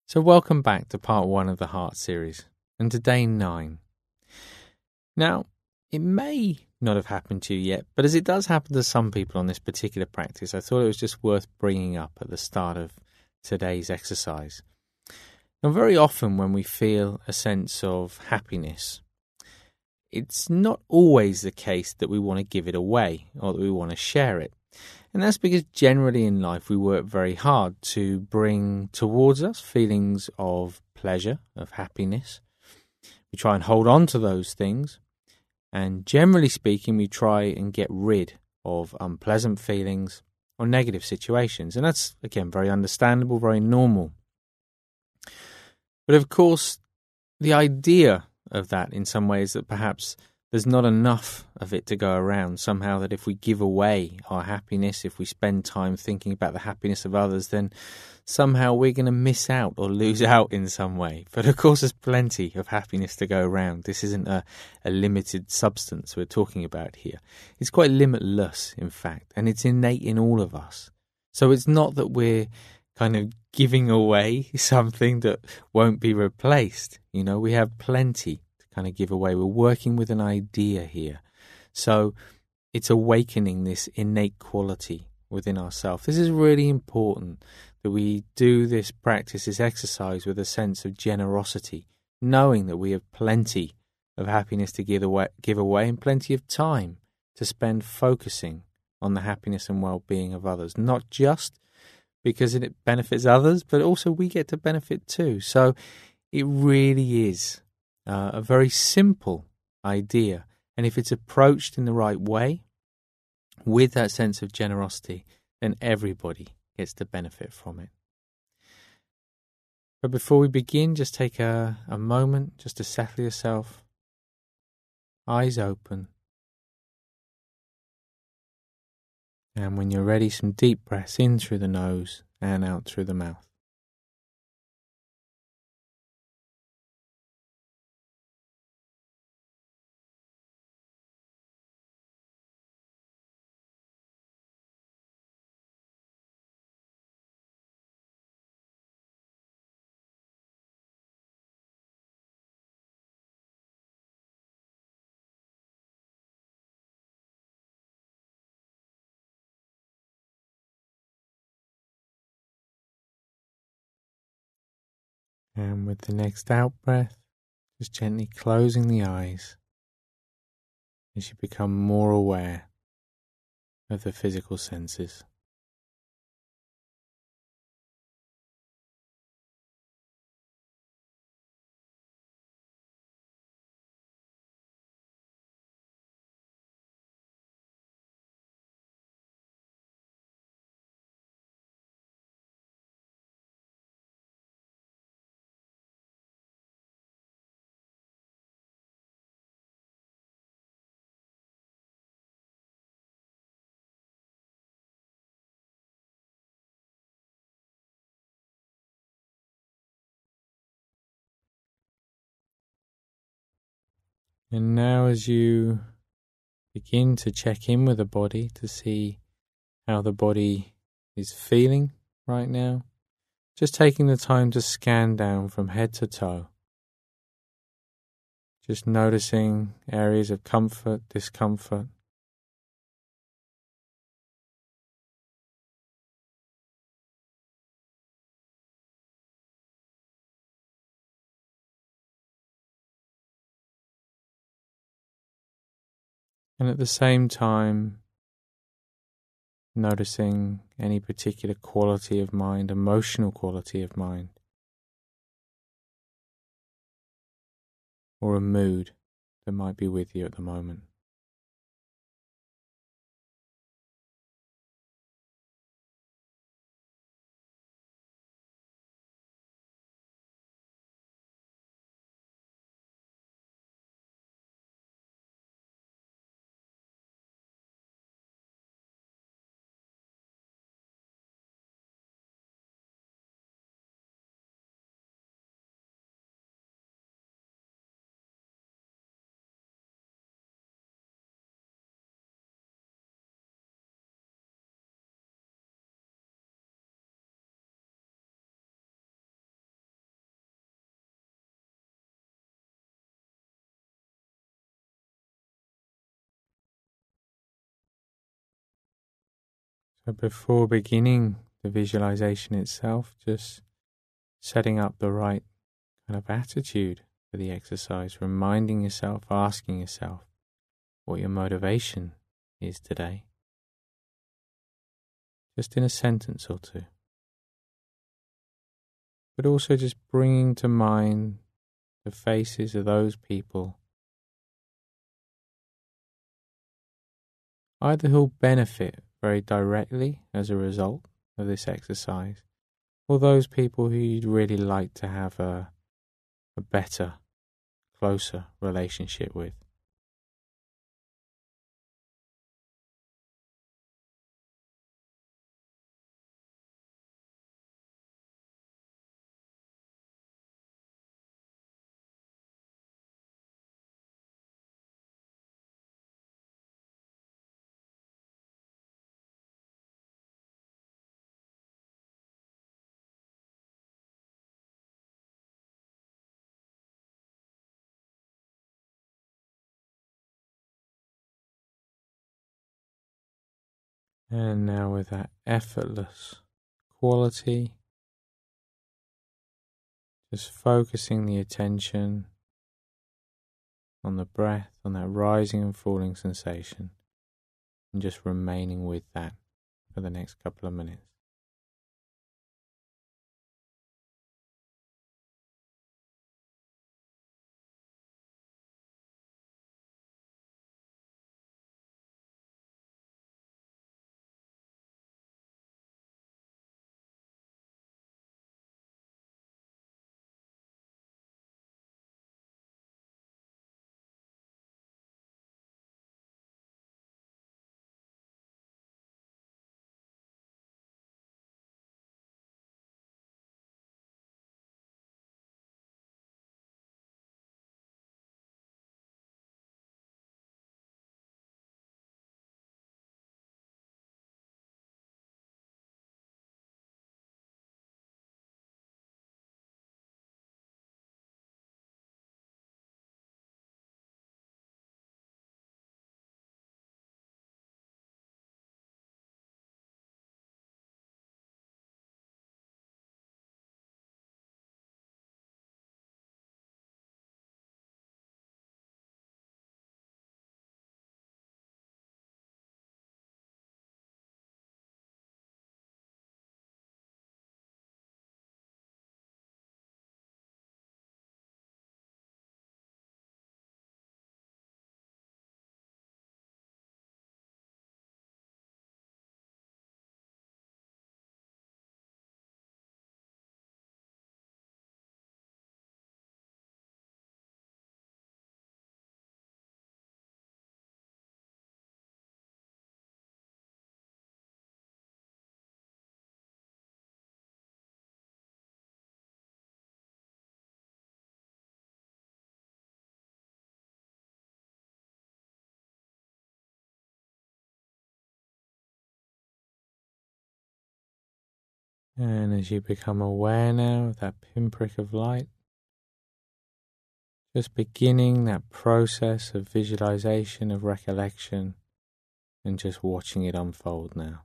So welcome back to part 1 of the Heart series, and to day 9. Now, it may not have happened to you yet, but as it does happen to some people on this particular practice, I thought it was just worth bringing up at the start of today's exercise. Now, very often when we feel a sense of happiness, it's not always the case that we want to give it away or that we want to share it. And that's because generally in life we work very hard to bring towards us feelings of pleasure, of happiness. We try and hold on to those things. And generally speaking, we try and get rid of unpleasant feelings or negative situations. And that's, again, very understandable, very normal. But of course, the idea of that in some ways that perhaps there's not enough of it to go around. Somehow that if we give away our happiness, if we spend time thinking about the happiness of others, then somehow we're going to miss out or lose out in some way. But of course, there's plenty of happiness to go around. This isn't a limited substance we're talking about here. It's quite limitless, in fact, and it's innate in all of us. So it's not that we're kind of giving away something that won't be replaced. You know, we have plenty kind of give away. We're working with an idea here. So it's awakening this innate quality within ourselves. This is really important that we do this practice, this exercise with a sense of generosity, knowing that we have plenty of happiness to give away and plenty of time to spend focusing on the happiness and well-being of others, not just because it benefits others, but also we get to benefit too. So it really is a very simple idea. And if it's approached in the right way, with that sense of generosity, then everybody gets to benefit from it. But before we begin, just take a moment just to settle yourself. Eyes open. And when you're ready, some deep breaths in through the nose and out through the mouth. And with the next out breath, just gently closing the eyes as you become more aware of the physical senses. And now as you begin to check in with the body to see how the body is feeling right now, just taking the time to scan down from head to toe. Just noticing areas of comfort, discomfort. And at the same time, noticing any particular quality of mind, emotional quality of mind, or a mood that might be with you at the moment. So before beginning the visualization itself, just setting up the right kind of attitude for the exercise, reminding yourself, asking yourself what your motivation is today, just in a sentence or two. But also just bringing to mind the faces of those people either who'll benefit very directly as a result of this exercise, or those people who you'd really like to have a better, closer relationship with. And now with that effortless quality, just focusing the attention on the breath, on that rising and falling sensation, and just remaining with that for the next couple of minutes. And as you become aware now of that pinprick of light, just beginning that process of visualization, of recollection, and just watching it unfold now.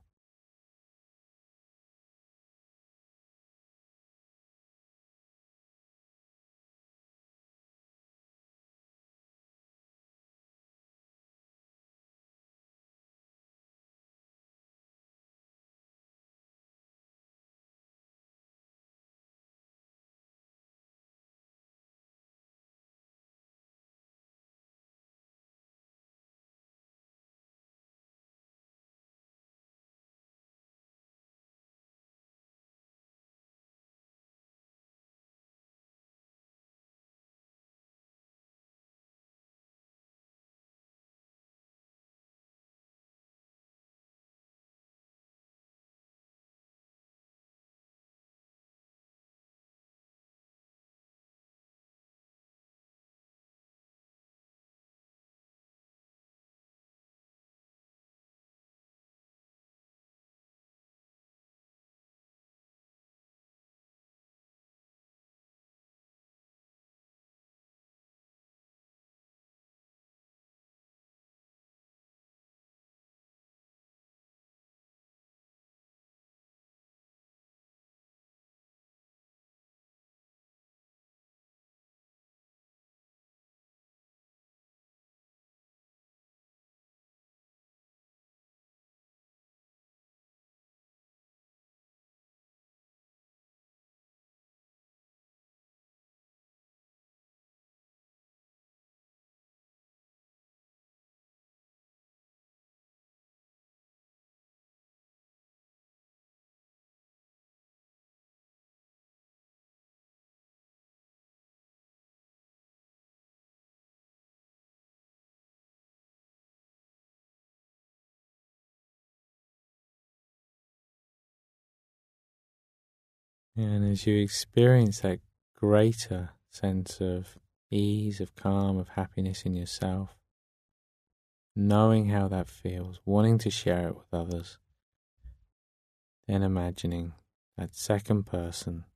And as you experience that greater sense of ease, of calm, of happiness in yourself, knowing how that feels, wanting to share it with others, then imagining that second person,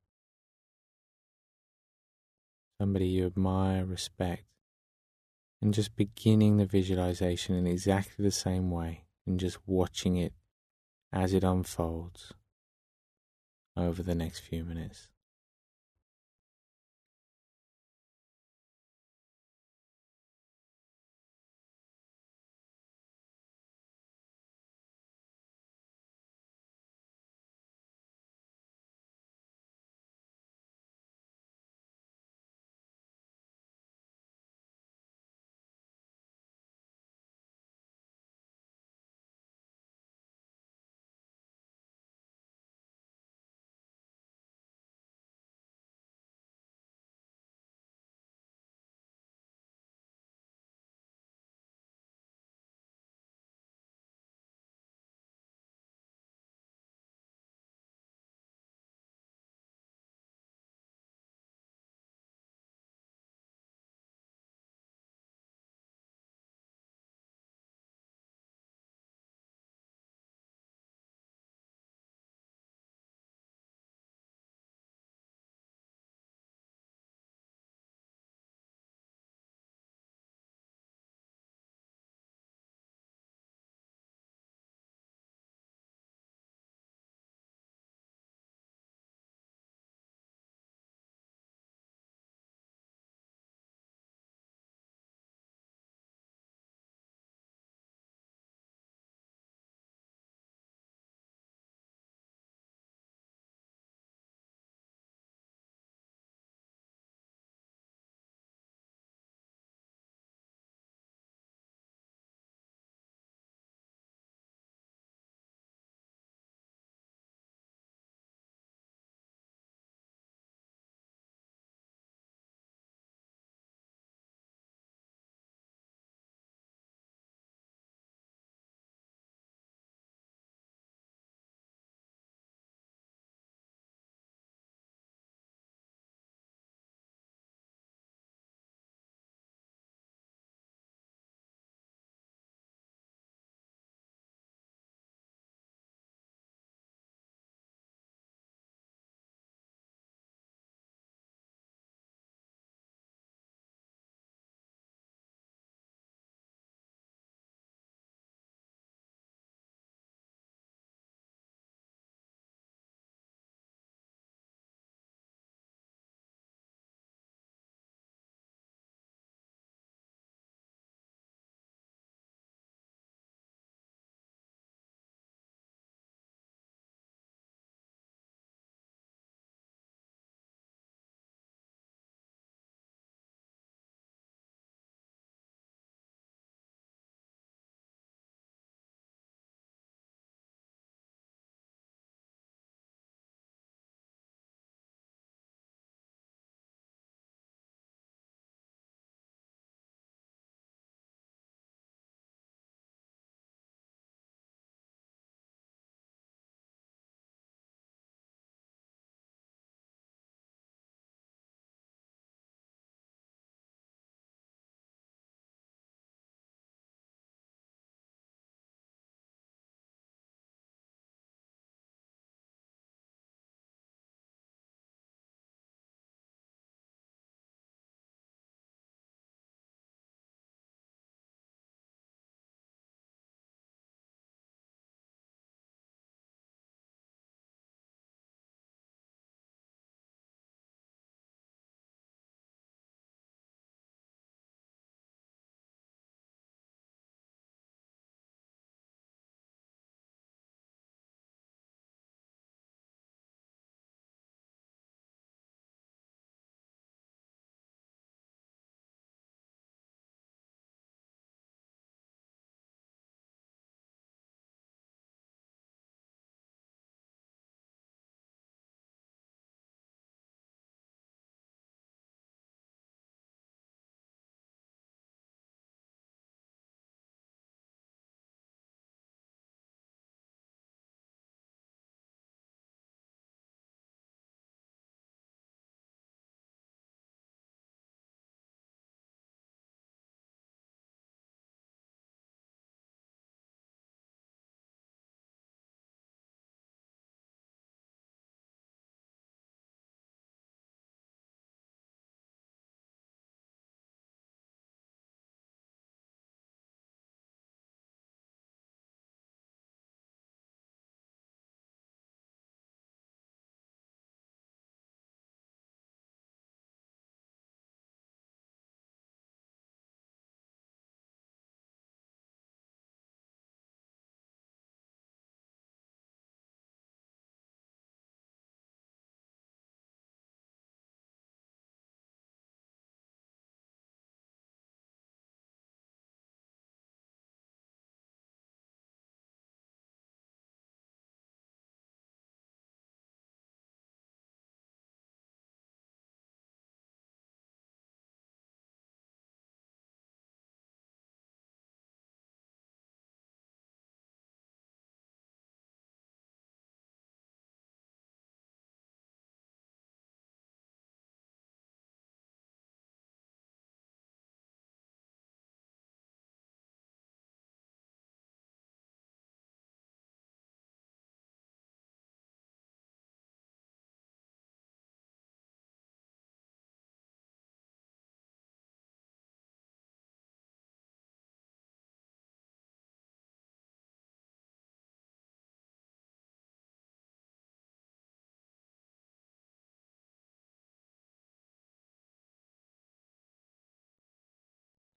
somebody you admire, respect, and just beginning the visualization in exactly the same way and just watching it as it unfolds over the next few minutes.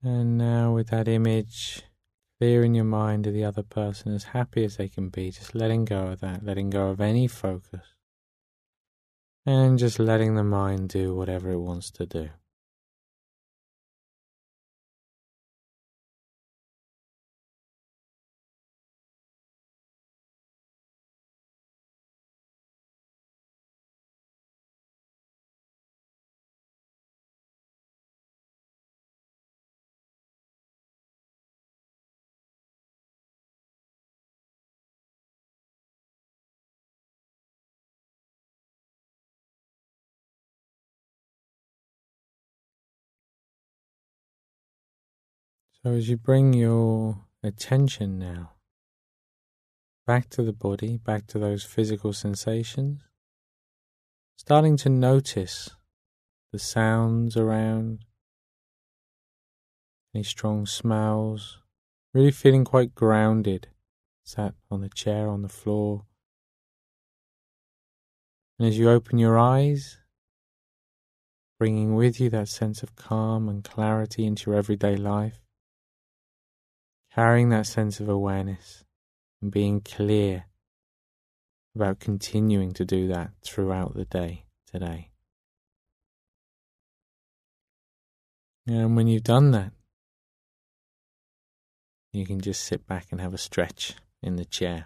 And now with that image clear in your mind of the other person, as happy as they can be, just letting go of that, letting go of any focus, and just letting the mind do whatever it wants to do. So as you bring your attention now back to the body, back to those physical sensations, starting to notice the sounds around, any strong smells, really feeling quite grounded, sat on the chair, on the floor. And as you open your eyes, bringing with you that sense of calm and clarity into your everyday life, carrying that sense of awareness and being clear about continuing to do that throughout the day today. And when you've done that, you can just sit back and have a stretch in the chair.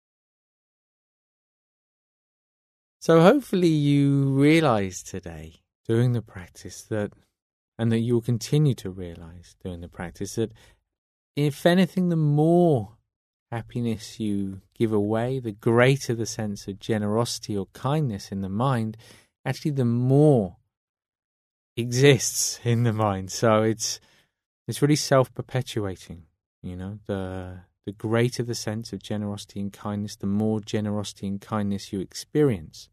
So hopefully you realize today, doing the practice, that you'll continue to realize doing the practice, that if anything, the more happiness you give away, the greater the sense of generosity or kindness in the mind, actually the more exists in the mind. So it's really self-perpetuating, the greater the sense of generosity and kindness, the more generosity and kindness you experience.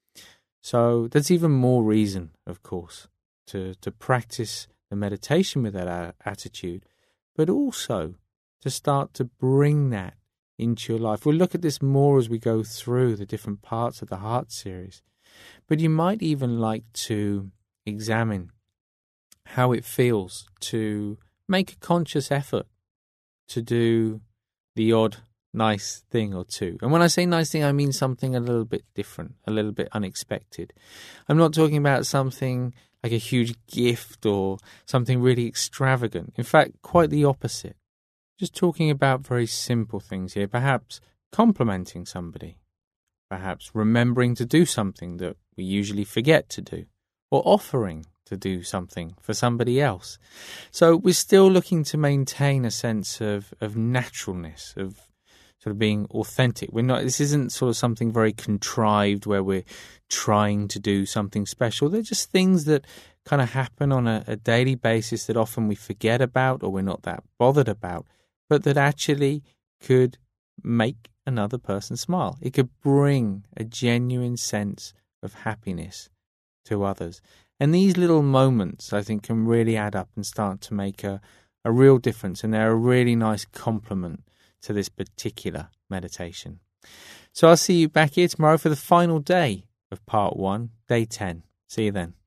So there's even more reason, of course, to practice the meditation with that attitude, but also to start to bring that into your life. We'll look at this more as we go through the different parts of the Heart series. But you might even like to examine how it feels to make a conscious effort to do the odd nice thing or two. And when I say nice thing, I mean something a little bit different, a little bit unexpected. I'm not talking about something like a huge gift or something really extravagant. In fact, quite the opposite. Just talking about very simple things here. Perhaps complimenting somebody. Perhaps remembering to do something that we usually forget to do. Or offering to do something for somebody else. So we're still looking to maintain a sense of naturalness, of sort of being authentic. This isn't sort of something very contrived where we're trying to do something special. They're just things that kind of happen on a daily basis that often we forget about or we're not that bothered about, but that actually could make another person smile. It could bring a genuine sense of happiness to others. And these little moments, I think, can really add up and start to make a real difference. And they're a really nice complement to this particular meditation. So I'll see you back here tomorrow for the final day of part 1, day 10. See you then.